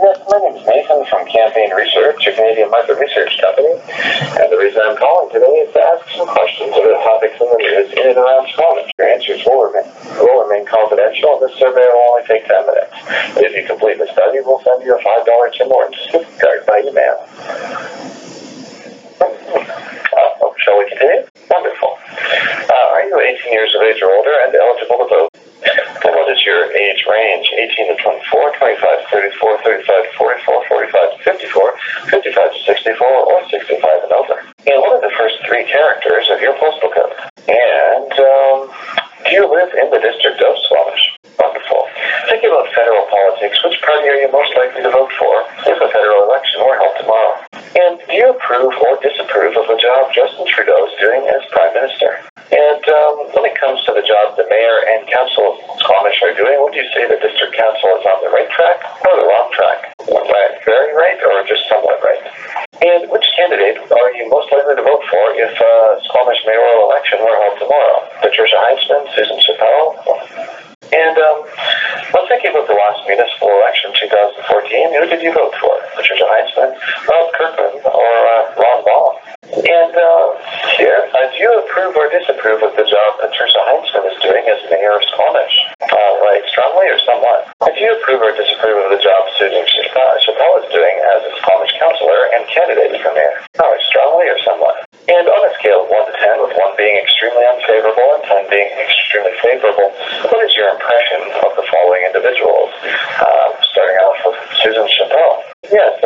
Yes, my name is Nathan from Campaign Research, a Canadian market research company. And the reason I'm calling today is to ask some questions about topics in the news in and around Squamish. Your answers will remain confidential, and this survey will only take 10 minutes. If you complete the study, we'll send you a $5 Tim Hortons gift card by email. Shall we continue? Wonderful. Are you 18 years of age or older and eligible to vote? And what is your age range? 18 to 24, 25 to 34, 35 to 44, 45 to 54, 55 to 64, or 65 and over? And what are the first three characters of your postal code? And do you live in the district of Squamish? Wonderful. Thinking about federal politics, which party are you most likely to vote for if a federal election were held tomorrow? And do you approve or disapprove of the job Justin Trudeau is doing as Prime Minister? And when it comes to the job the Mayor and Council of Squamish are doing, would you say the District Council is on the right track or the wrong track? Very right or just somewhat right? And which candidate are you most likely to vote for if Squamish mayoral election were held tomorrow? Patricia Highsman, Susan Chappelle? And let's think about the last municipal election, 2014. Who did you vote for? Patricia Highsman, Rob Kirkland, or Ron Baum? And do you approve or disapprove of the job Patricia Highsman is doing as Mayor of Squamish? Right, strongly or somewhat? And do you approve or disapprove of the job Susan Chappelle is doing as a Squamish councillor and candidate for Mayor? Right, strongly or somewhat? And on a scale of 1 to 10, with 1 being extremely unfavorable and 10 being extremely favorable, what is your impression of the following individuals? Starting off with Susan Chappelle. Yes,